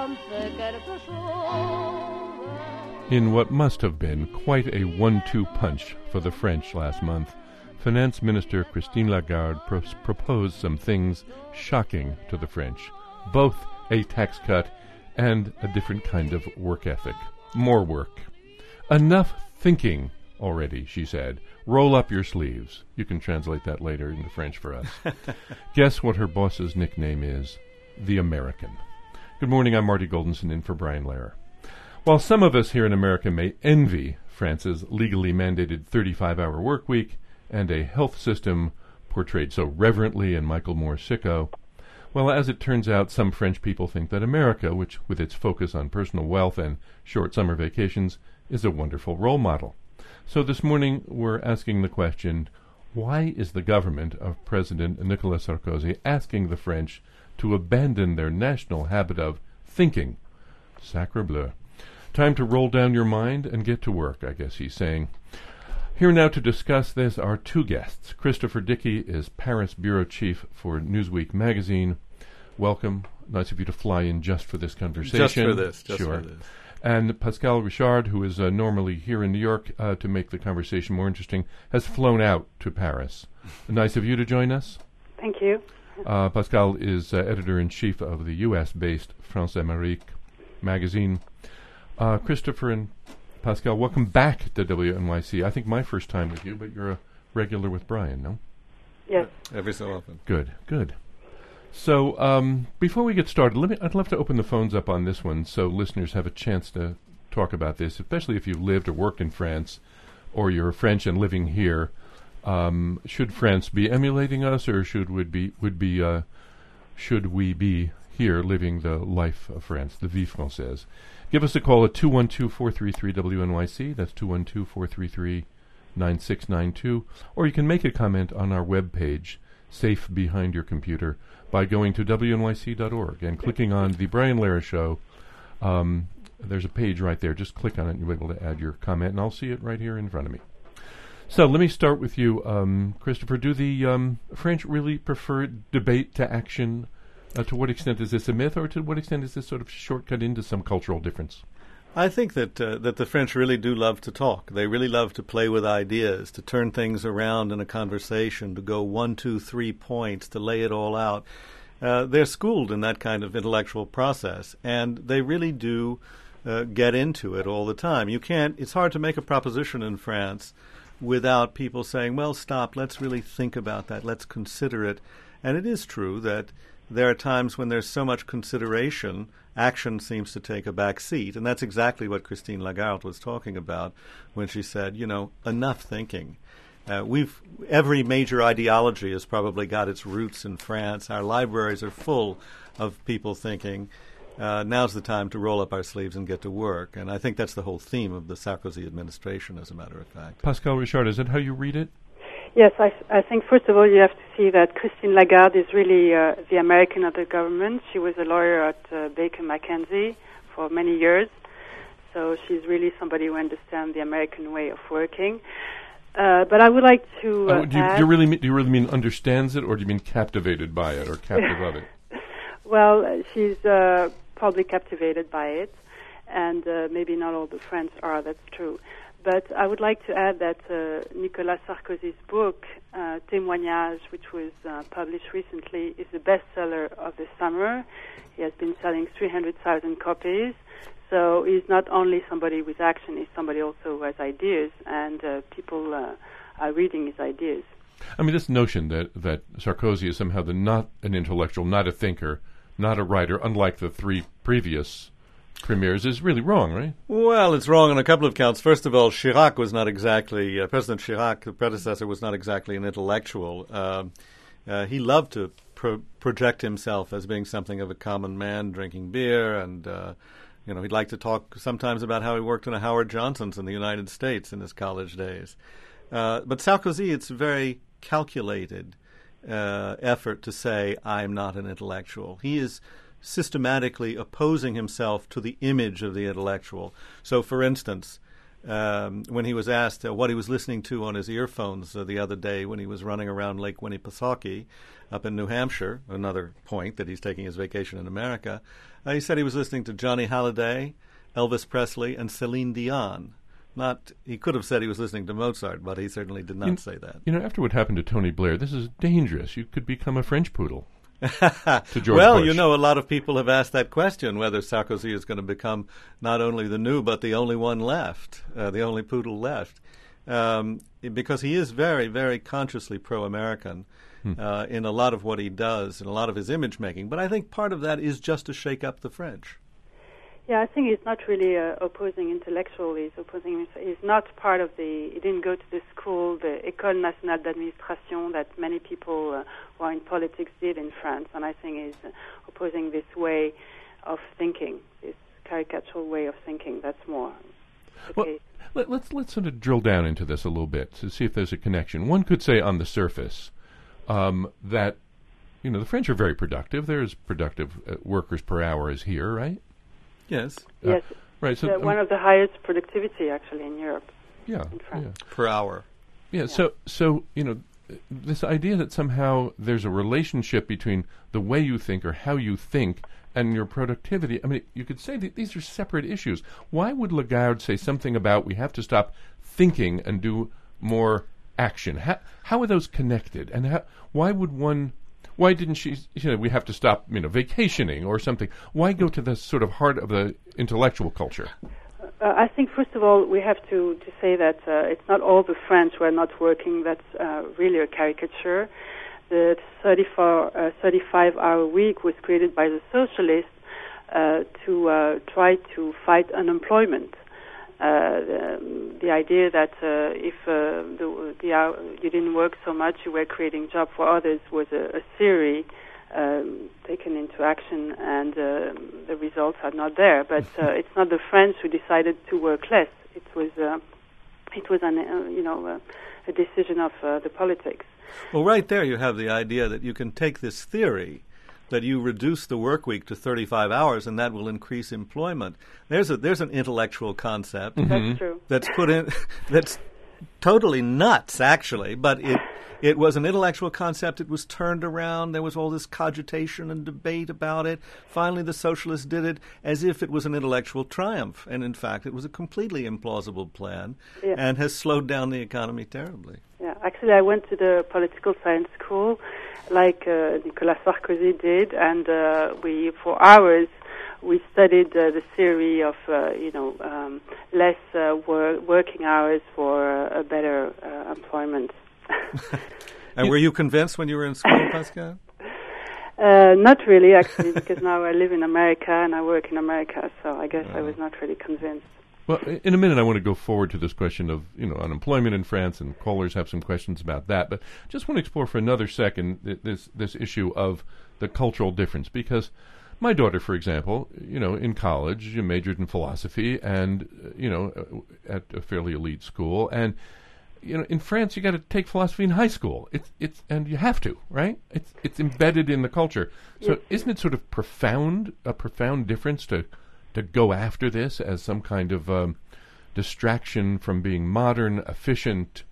In what must have been quite a 1-2 punch for the French last month, Finance Minister Christine Lagarde proposed some things shocking to the French, both a tax cut and a different kind of work ethic. More work. Enough thinking already, she said. Roll up your sleeves. You can translate that later into French for us. Guess what her boss's nickname is? The American. Good morning, I'm Marty Goldenson in for Brian Lehrer. While some of us here in America may envy France's legally mandated 35-hour work week and a health system portrayed so reverently in Michael Moore's Sicko, well, as it turns out, some French people think that America, which with its focus on personal wealth and short summer vacations, is a wonderful role model. So this morning we're asking the question, why is the government of President Nicolas Sarkozy asking the French to abandon their national habit of thinking? Sacre bleu. Time to roll down your mind and get to work, I guess he's saying. Here now to discuss this are two guests. Christopher Dickey is Paris bureau chief for Newsweek magazine. Welcome. Nice of you to fly in just for this conversation. Just for this. And Pascal Richard, who is normally here in New York to make the conversation more interesting, has flown out to Paris. Nice of you to join us. Thank you. Pascal is editor-in-chief of the U.S.-based France Amérique magazine. Christopher and Pascal, welcome back to WNYC. I think my first time with you, but you're a regular with Brian, no? Yes. Every so often. Good. So before we get started, I'd love to open the phones up on this one so listeners have a chance to talk about this, especially if you've lived or worked in France or you're French and living here. Should France be emulating us, or should we be here living the life of France, the vie française? Give us a call at 212-433-WNYC. That's 212-433-9692. Or you can make a comment on our webpage, Safe Behind Your Computer, by going to WNYC.org and clicking on The Brian Lehrer Show. There's a page right there. Just click on it and you'll be able to add your comment, and I'll see it right here in front of me. So let me start with you, Christopher. Do the French really prefer debate to action? To what extent is this a myth, or to what extent is this sort of shortcut into some cultural difference? I think that the French really do love to talk. They really love to play with ideas, to turn things around in a conversation, to go 1, 2, 3 points, to lay it all out. They're schooled in that kind of intellectual process, and they really do get into it all the time. It's hard to make a proposition in France without people saying, well, stop, let's really think about that, let's consider it. And it is true that there are times when there's so much consideration, action seems to take a back seat. And that's exactly what Christine Lagarde was talking about when she said, enough thinking. Every major ideology has probably got its roots in France. Our libraries are full of people thinking. Now's the time to roll up our sleeves and get to work. And I think that's the whole theme of the Sarkozy administration, as a matter of fact. Pascal Richard, is that how you read it? Yes, I think, first of all, you have to see that Christine Lagarde is really the American of the government. She was a lawyer at Baker McKenzie for many years, so she's really somebody who understands the American way of working. But I would like to do you really mean understands it, or do you mean captivated by it, or captive of it? Well, she's probably captivated by it, and maybe not all the French are, that's true. But I would like to add that Nicolas Sarkozy's book, Témoignage, which was published recently, is the bestseller of the summer. He has been selling 300,000 copies. So he's not only somebody with action, he's somebody also who has ideas, and people are reading his ideas. I mean, this notion that Sarkozy is somehow not an intellectual, not a thinker, not a writer, unlike the three previous premiers, is really wrong, right? Well, it's wrong on a couple of counts. First of all, Chirac was not exactly, President Chirac, the predecessor, was not exactly an intellectual. He loved to project himself as being something of a common man, drinking beer, and he'd like to talk sometimes about how he worked in a Howard Johnson's in the United States in his college days. But Sarkozy, it's a very calculated effort to say, I'm not an intellectual. He is systematically opposing himself to the image of the intellectual. So, for instance, when he was asked what he was listening to on his earphones the other day when he was running around Lake Winnipesaukee up in New Hampshire, another point that he's taking his vacation in America, he said he was listening to Johnny Hallyday, Elvis Presley, and Celine Dion. He could have said he was listening to Mozart, but he certainly did not say that. After what happened to Tony Blair, this is dangerous. You could become a French poodle. To George well, Bush. a lot of people have asked that question, whether Sarkozy is going to become not only the new, but the only one left, the only poodle left, because he is very, very consciously pro-American in a lot of what he does, in a lot of his image-making. But I think part of that is just to shake up the French. Yeah, I think he's not really opposing intellectually. He's not part of he didn't go to the school, the École Nationale d'Administration that many people who are in politics did in France. And I think he's opposing this way of thinking, this caricatural way of thinking. That's more the case. Let's sort of drill down into this a little bit to see if there's a connection. One could say on the surface that, the French are very productive. They're as productive workers per hour as here, right? Yes. Right. So one of the highest productivity actually in Europe. Yeah. In France. Yeah. Per hour. Yeah. So this idea that somehow there's a relationship between the way you think or how you think and your productivity. I mean, you could say that these are separate issues. Why would Lagarde say something about we have to stop thinking and do more action? How are those connected? And why didn't she, we have to stop, vacationing or something? Why go to the sort of heart of the intellectual culture? I think, first of all, we have to say that it's not all the French who are not working. That's really a caricature. The 35-hour week was created by the socialists to try to fight unemployment. The idea that if you didn't work so much, you were creating jobs for others was a theory taken into action, and the results are not there. But it's not the French who decided to work less. It was a decision of the politics. Well, right there you have the idea that you can take this theory that you reduce the work week to 35 hours and that will increase employment. There's an intellectual concept. That's true. That's put in that's totally nuts actually, but it was an intellectual concept. It was turned around. There was all this cogitation and debate about it. Finally the socialists did it as if it was an intellectual triumph, and in fact it was a completely implausible plan and has slowed down the economy terribly. Yeah, actually I went to the political science school like Nicolas Sarkozy did, and for hours we studied the theory of less working hours for a better employment. And were you convinced when you were in school, Pascal? Not really, actually, because now I live in America and I work in America, so I guess I was not really convinced. Well, in a minute I want to go forward to this question of, unemployment in France, and callers have some questions about that. But just want to explore for another second this issue of the cultural difference, because my daughter, for example, in college, majored in philosophy and, at a fairly elite school. And, in France, you got to take philosophy in high school. And you have to, right? It's embedded in the culture. So isn't it sort of a profound difference to go after this as some kind of distraction from being modern, efficient?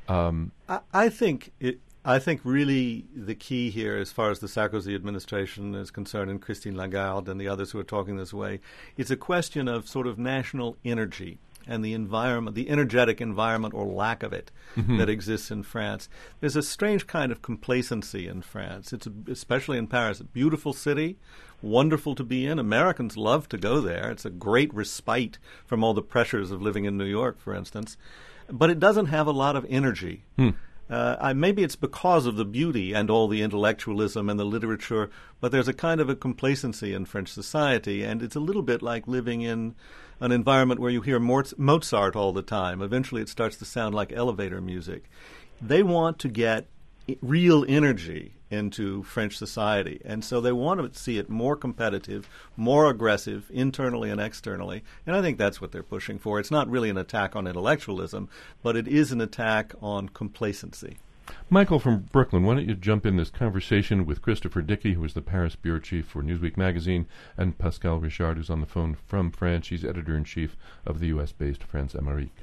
I think really the key here, as far as the Sarkozy administration is concerned, and Christine Lagarde and the others who are talking this way, it's a question of sort of national energy and the environment, the energetic environment or lack of it that exists in France. There's a strange kind of complacency in France. It's especially in Paris, a beautiful city, wonderful to be in. Americans love to go there. It's a great respite from all the pressures of living in New York, for instance. But it doesn't have a lot of energy. Maybe it's because of the beauty and all the intellectualism and the literature, but there's a kind of a complacency in French society, and it's a little bit like living in an environment where you hear Mozart all the time. Eventually it starts to sound like elevator music. They want to get real energy into French society, and so they want to see it more competitive, more aggressive, internally and externally, and I think that's what they're pushing for. It's not really an attack on intellectualism, but it is an attack on complacency. Michael from Brooklyn, why don't you jump in this conversation with Christopher Dickey, who is the Paris bureau chief for Newsweek magazine, and Pascal Richard, who's on the phone from France. He's editor-in-chief of the U.S.-based France Amérique.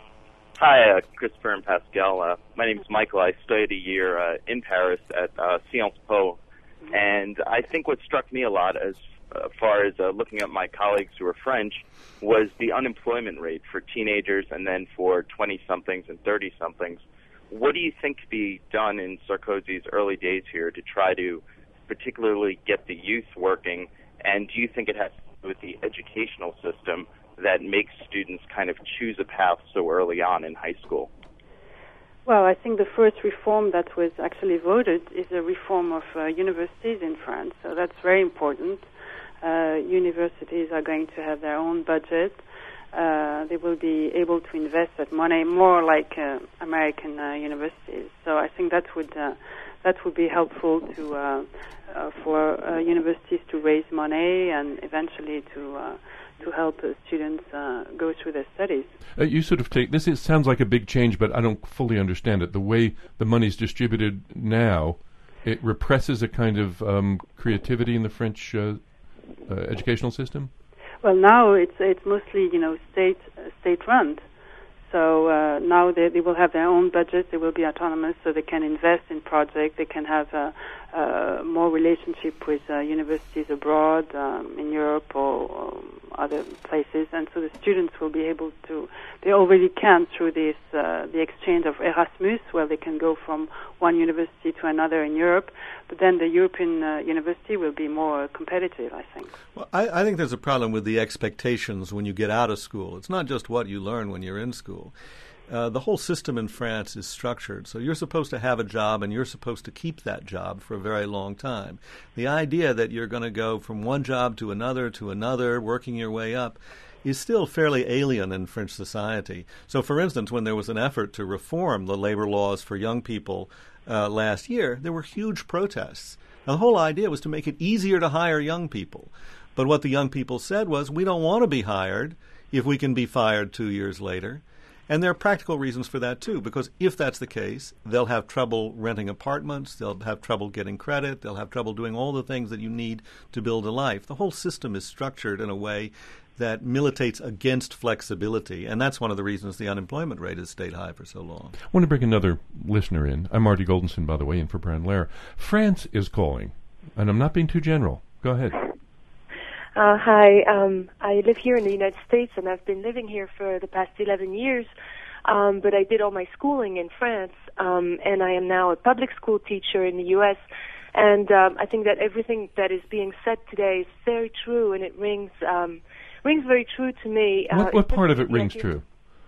Hi, Christopher and Pascal. My name is Michael. I studied a year in Paris at Sciences Po, and I think what struck me a lot as far as looking at my colleagues who are French was the unemployment rate for teenagers and then for 20-somethings and 30-somethings. What do you think could be done in Sarkozy's early days here to try to particularly get the youth working, and do you think it has to do with the educational system that makes students kind of choose a path so early on in high school? Well, I think the first reform that was actually voted is a reform of universities in France, so that's very important. Universities are going to have their own budget. They will be able to invest that money more like American universities. So I think that would be helpful to for universities to raise money and eventually to help students go through their studies. You sort of take this. It sounds like a big change, but I don't fully understand it. The way the money's distributed now, it represses a kind of creativity in the French educational system. Well, now it's mostly state run. So now they will have their own budget. They will be autonomous, so they can invest in projects. They can have more relationship with universities abroad in Europe or other places, and so the students will be able to. They already can through this the exchange of Erasmus, where they can go from one university to another in Europe. But then the European university will be more competitive, I think. Well, I think there's a problem with the expectations when you get out of school. It's not just what you learn when you're in school. The whole system in France is structured. So you're supposed to have a job, and you're supposed to keep that job for a very long time. The idea that you're going to go from one job to another, working your way up, is still fairly alien in French society. So, for instance, when there was an effort to reform the labor laws for young people last year, there were huge protests. Now, the whole idea was to make it easier to hire young people. But what the young people said was, we don't want to be hired if we can be fired 2 years later. And there are practical reasons for that, too, because if that's the case, they'll have trouble renting apartments, they'll have trouble getting credit, they'll have trouble doing all the things that you need to build a life. The whole system is structured in a way that militates against flexibility, and that's one of the reasons the unemployment rate has stayed high for so long. I want to bring another listener in. I'm Marty Goldenson, by the way, in for Brian Lehrer. France is calling, and I'm not being too general. Go ahead. Hi, I live here in the United States, and I've been living here for the past 11 years, but I did all my schooling in France, and I am now a public school teacher in the U.S., and I think that everything that is being said today is very true, and it rings very true to me. What part of it rings true?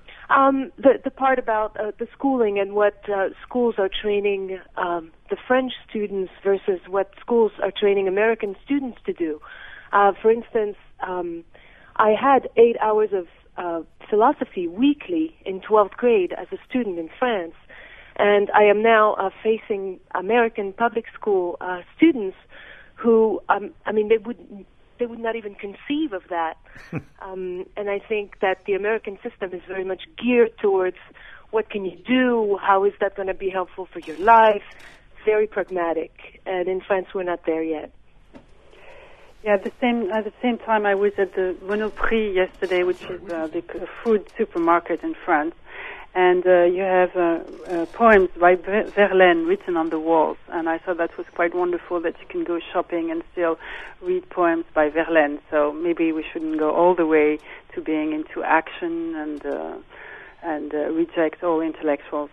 The part about the schooling and what schools are training the French students versus what schools are training American students to do. For instance, I had 8 hours of philosophy weekly in 12th grade as a student in France, and I am now facing American public school students who, they would not even conceive of that. And I think that the American system is very much geared towards what can you do, how is that going to be helpful for your life, very pragmatic. And in France, we're not there yet. Yeah, at the same time, I was at the Monoprix yesterday, which is a big food supermarket in France, and you have poems by Verlaine written on the walls, and I thought that was quite wonderful that you can go shopping and still read poems by Verlaine. So maybe we shouldn't go all the way to being into action and reject all intellectuals,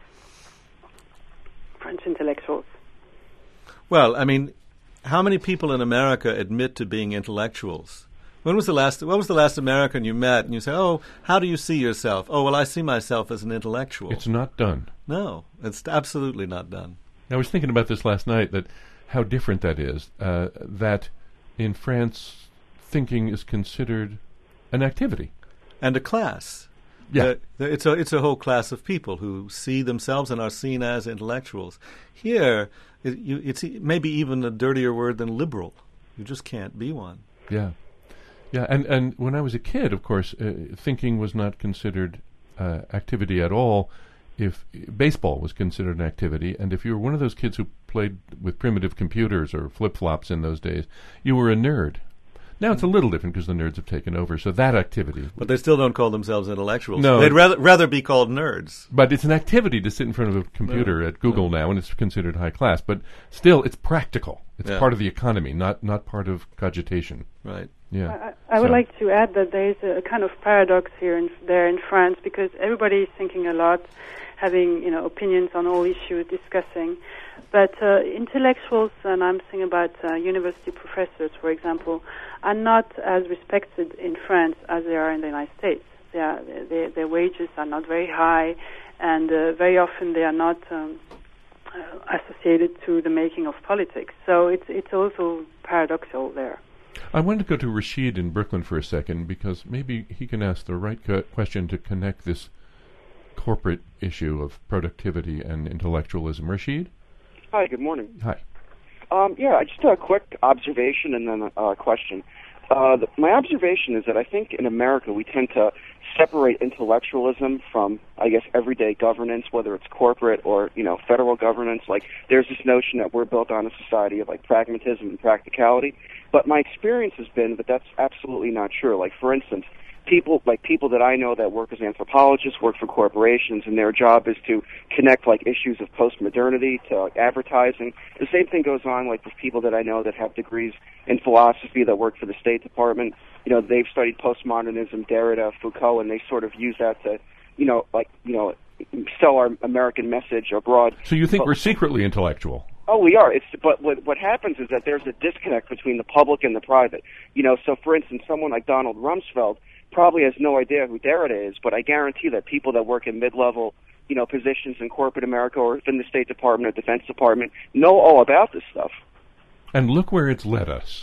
French intellectuals. Well, I mean, how many people in America admit to being intellectuals? What was the last American you met and you say, oh, how do you see yourself? Oh, well, I see myself as an intellectual. It's not done. No, it's absolutely not done. I was thinking about this last night, that how different that is, that in France thinking is considered an activity. And a class. Yeah. It's a whole class of people who see themselves and are seen as intellectuals. Here, it's maybe even a dirtier word than liberal. You just can't be one. Yeah. Yeah, and when I was a kid, of course, thinking was not considered activity at all if baseball was considered an activity, and if you were one of those kids who played with primitive computers or flip-flops in those days, you were a nerd. Now it's a little different because the nerds have taken over, so that activity... But they still don't call themselves intellectuals. No. They'd rather be called nerds. But it's an activity to sit in front of a computer at Google now, and it's considered high class. But still, it's practical. It's part of the economy, not part of cogitation. Right. Yeah. I would like to add that there is a kind of paradox here in France, because everybody is thinking a lot, having opinions on all issues, discussing. But intellectuals, and I'm thinking about university professors, for example, are not as respected in France as they are in the United States. Their wages are not very high, and very often they are not associated to the making of politics. So it's also paradoxical there. I wanted to go to Rashid in Brooklyn for a second, because maybe he can ask the right question to connect this corporate issue of productivity and intellectualism. Rashid? Hi, good morning. Hi. Just a quick observation and then a question. My observation is that I think in America we tend to separate intellectualism from, I guess, everyday governance, whether it's corporate or, federal governance. Like, there's this notion that we're built on a society of, like, pragmatism and practicality. But my experience has been that that's absolutely not true. Like, for instance, people that I know that work as anthropologists work for corporations, and their job is to connect like issues of postmodernity to advertising. The same thing goes on like with people that I know that have degrees in philosophy that work for the State Department. They've studied postmodernism, Derrida, Foucault, and they sort of use that to, sell our American message abroad. So you think we're secretly intellectual? Oh, we are. But what happens is that there's a disconnect between the public and the private. So for instance, someone like Donald Rumsfeld probably has no idea who Derrida is, but I guarantee that people that work in mid-level, positions in corporate America or within the State Department or Defense Department know all about this stuff. And look where it's led us.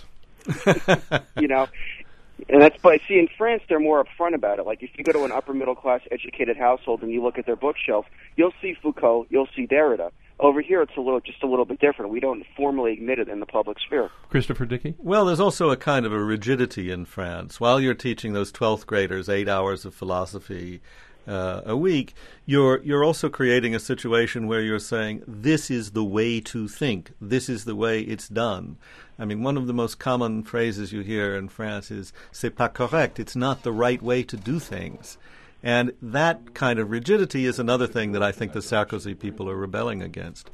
And but see, in France, they're more upfront about it. Like, if you go to an upper-middle-class educated household and you look at their bookshelf, you'll see Foucault, you'll see Derrida. Over here, it's just a little bit different. We don't formally admit it in the public sphere. Christopher Dickey? Well, there's also a kind of a rigidity in France. While you're teaching those 12th graders 8 hours of philosophy a week, you're also creating a situation where you're saying, this is the way to think. This is the way it's done. I mean, one of the most common phrases you hear in France is, c'est pas correct. It's not the right way to do things. And that kind of rigidity is another thing that I think the Sarkozy people are rebelling against.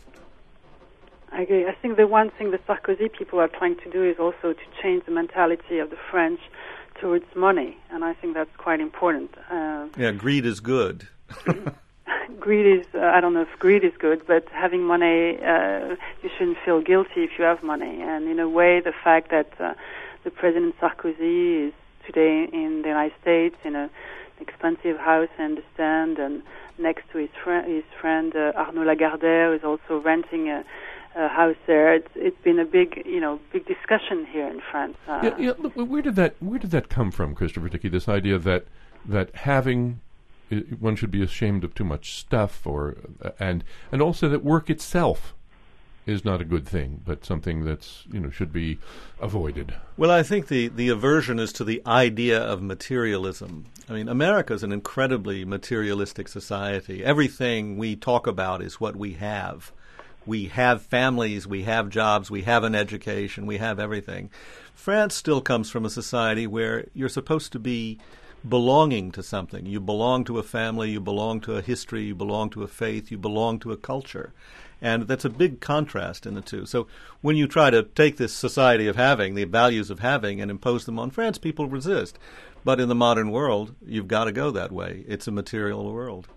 I agree. I think the one thing the Sarkozy people are trying to do is also to change the mentality of the French towards money, and I think that's quite important. Greed is good. Greed is, I don't know if greed is good, but having money, you shouldn't feel guilty if you have money. And in a way, the fact that the President Sarkozy is today in the United States in an expensive house, I understand, and next to his friend Arnaud Lagardère is also renting a house there. It's been a big discussion here in France. Look, where did that come from, Christopher Dickey? This idea that having one should be ashamed of too much stuff, and also that work itself is not a good thing, but something that's should be avoided. Well, I think the aversion is to the idea of materialism. I mean, America is an incredibly materialistic society. Everything we talk about is what we have. We have families, we have jobs, we have an education, we have everything. France still comes from a society where you're supposed to be belonging to something. You belong to a family, you belong to a history, you belong to a faith, you belong to a culture. And that's a big contrast in the two. So when you try to take this society of having, the values of having, and impose them on France, people resist. But in the modern world, you've got to go that way. It's a material world.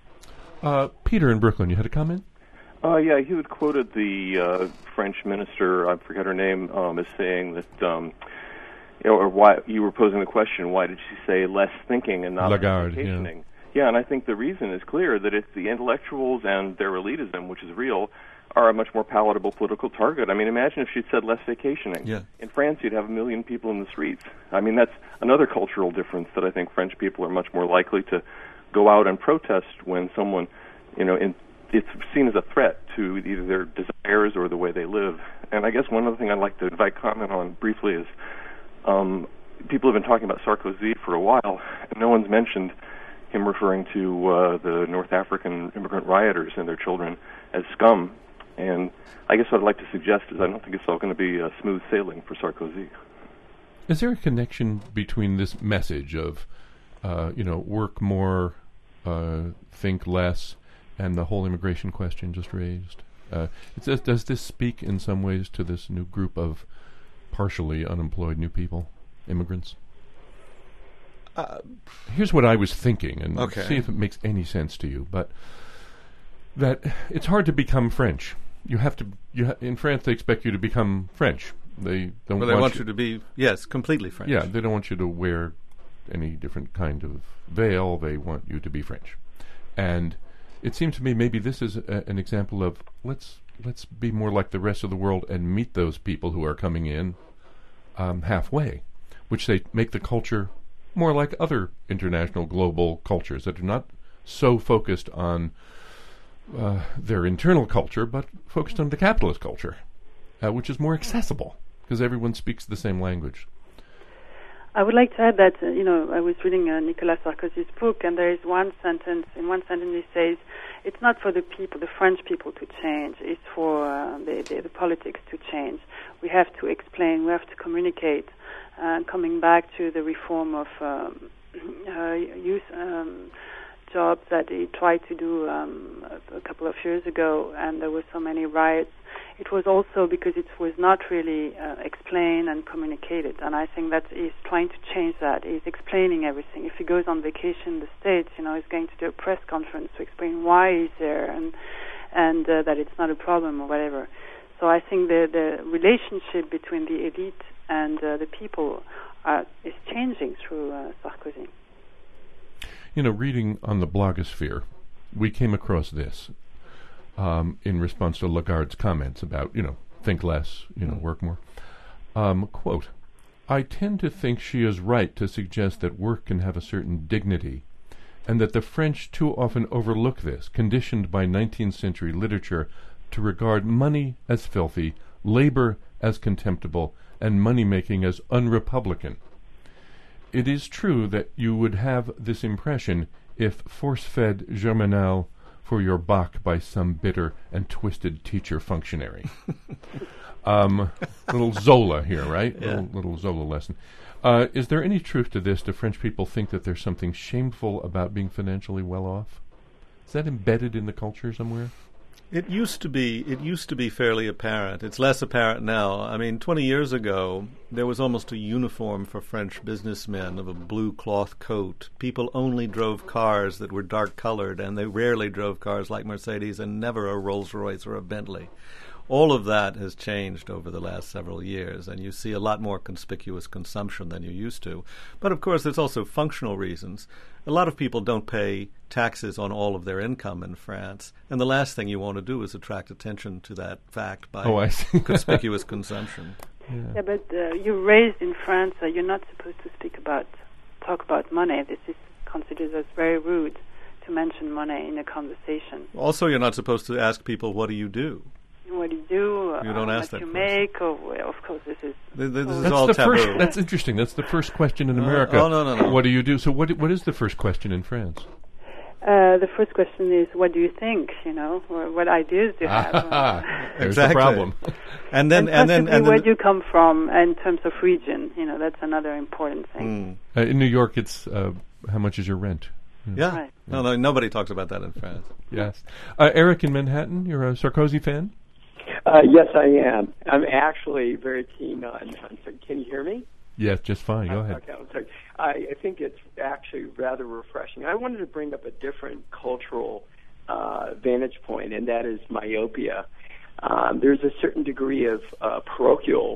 Peter in Brooklyn, you had a comment? He had quoted the French minister, I forget her name, as saying that, or why you were posing the question, why did she say less thinking and not Lagarde, vacationing? Yeah, and I think the reason is clear, that it's the intellectuals and their elitism, which is real, are a much more palatable political target. I mean, imagine if she'd said less vacationing. Yeah. In France, you'd have 1 million people in the streets. I mean, that's another cultural difference that I think French people are much more likely to go out and protest when someone, it's seen as a threat to either their desires or the way they live. And I guess one other thing I'd like to invite comment on briefly is people have been talking about Sarkozy for a while, and no one's mentioned him referring to the North African immigrant rioters and their children as scum. And I guess what I'd like to suggest is I don't think it's all going to be smooth sailing for Sarkozy. Is there a connection between this message of, work more, think less, and the whole immigration question just raised? Does this speak in some ways to this new group of partially unemployed new people, immigrants? Here's what I was thinking, and see if it makes any sense to you. But that it's hard to become French. You have to. In France, they expect you to become French. They don't. Well, they want you to be completely French. Yeah, they don't want you to wear any different kind of veil. They want you to be French, and it seems to me maybe this is an example of let's be more like the rest of the world and meet those people who are coming in halfway, which they make the culture more like other international global cultures that are not so focused on their internal culture, but focused on the capitalist culture, which is more accessible because everyone speaks the same language. I would like to add that, I was reading Nicolas Sarkozy's book, and there is one sentence he says, it's not for the people, the French people to change, it's for the politics to change. We have to explain, we have to communicate. Coming back to the reform of youth jobs that he tried to do a couple of years ago, and there were so many riots, it was also because it was not really explained and communicated. And I think that he's trying to change that. He's explaining everything. If he goes on vacation in the States, he's going to do a press conference to explain why he's there and that it's not a problem or whatever. So I think the relationship between the elite and the people is changing through Sarkozy. Reading on the blogosphere, we came across this in response to Lagarde's comments about, think less, work more. Quote, I tend to think she is right to suggest that work can have a certain dignity, and that the French too often overlook this, conditioned by 19th century literature to regard money as filthy, labor as contemptible, and money-making as unrepublican. It is true that you would have this impression if force-fed Germinal for your Bach by some bitter and twisted teacher functionary. Little Zola here, right? Yeah. Little Zola lesson. Is there any truth to this? Do French people think that there's something shameful about being financially well off? Is that embedded in the culture somewhere? It used to be fairly apparent. It's less apparent now. I mean, 20 years ago, there was almost a uniform for French businessmen of a blue cloth coat. People only drove cars that were dark-colored, and they rarely drove cars like Mercedes and never a Rolls-Royce or a Bentley. All of that has changed over the last several years, and you see a lot more conspicuous consumption than you used to. But, of course, there's also functional reasons. A lot of people don't pay taxes on all of their income in France, and the last thing you want to do is attract attention to that fact by conspicuous consumption. Yeah, but you're raised in France, you're not supposed to talk about money. This is considered as very rude to mention money in a conversation. Also, you're not supposed to ask people, what do you do? What do you do? You don't ask that you question. Make? Of course, this is all taboo. That's interesting. That's the first question in America. No. What do you do? So what is the first question in France? The first question is, what do you think? What ideas do you have? There's exactly. the problem. And then where do you come from in terms of region? That's another important thing. In New York, it's how much is your rent? Yeah. Right. No, nobody talks about that in France. Yes. Eric in Manhattan, you're a Sarkozy fan? Yes, I am. I'm actually very keen on. Can you hear me? Yes, just fine. Go ahead. Okay, I'm sorry. I think it's actually rather refreshing. I wanted to bring up a different cultural vantage point, and that is myopia. There's a certain degree of parochial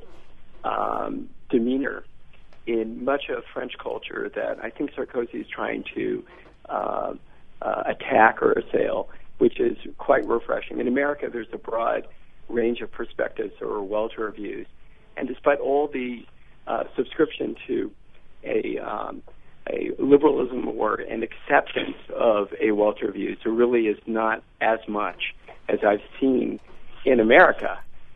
demeanor in much of French culture that I think Sarkozy is trying to attack or assail, which is quite refreshing. In America, there's a broad range of perspectives or welter views, and despite all the subscription to a liberalism or an acceptance of a welter views, there really is not as much as I've seen in America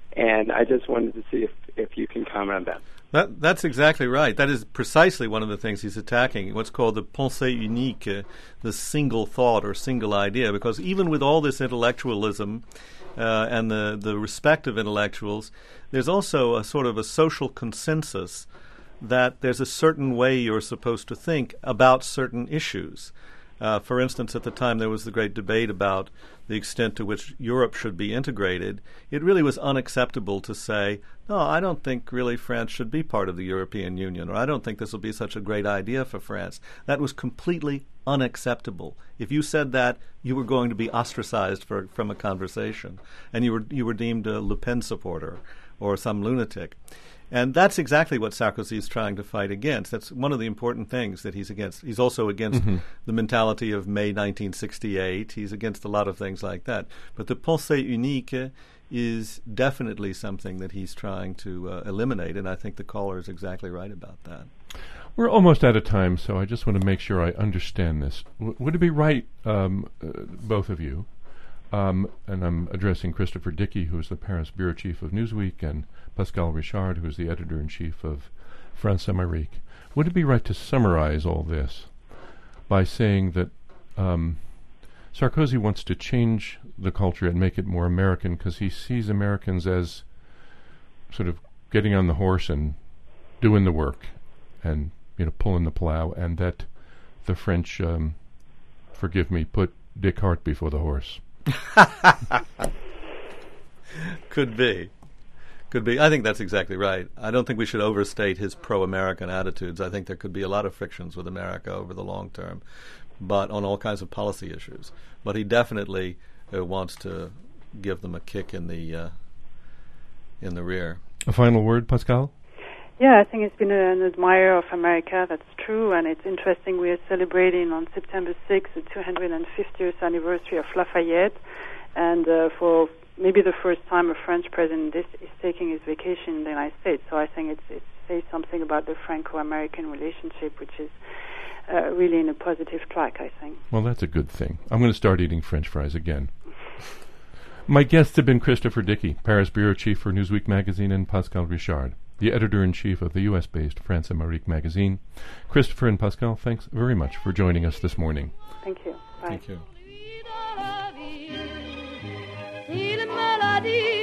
And I just wanted to see if you can comment on that. That's exactly right. That is precisely one of the things he's attacking, what's called the pensée unique, the single thought or single idea, because even with all this intellectualism and the respect of intellectuals, there's also a sort of a social consensus that there's a certain way you're supposed to think about certain issues. For instance, at the time there was the great debate about the extent to which Europe should be integrated. It really was unacceptable to say, no, I don't think really France should be part of the European Union, or I don't think this will be such a great idea for France. That was completely unacceptable. If you said that, you were going to be ostracized from a conversation, and you were deemed a Le Pen supporter or some lunatic. And that's exactly what Sarkozy is trying to fight against. That's one of the important things that he's against. He's also against the mentality of May 1968. He's against a lot of things like that. But the pensée unique is definitely something that he's trying to eliminate, and I think the caller is exactly right about that. We're almost out of time, so I just want to make sure I understand this. Would it be right, both of you, and I'm addressing Christopher Dickey, who is the Paris bureau chief of Newsweek, and Pascal Richard, who is the editor-in-chief of France Amérique. Would it be right to summarize all this by saying that Sarkozy wants to change the culture and make it more American because he sees Americans as sort of getting on the horse and doing the work and, pulling the plow, and that the French, forgive me, put Descartes before the horse? Could be. I think that's exactly right. I don't think we should overstate his pro-American attitudes. I think there could be a lot of frictions with America over the long term, but on all kinds of policy issues. But he definitely wants to give them a kick in the rear. A final word, Pascal? Yeah, I think he's been an admirer of America. That's true, and it's interesting. We are celebrating on September 6th the 250th anniversary of Lafayette, and for maybe the first time a French president is taking his vacation in the United States. So I think it says something about the Franco-American relationship, which is really in a positive track, I think. Well, that's a good thing. I'm going to start eating French fries again. My guests have been Christopher Dickey, Paris bureau chief for Newsweek magazine, and Pascal Richard, the editor-in-chief of the U.S.-based France Amérique magazine. Christopher and Pascal, thanks very much for joining us this morning. Thank you. Bye. Thank you. Il me l'a dit.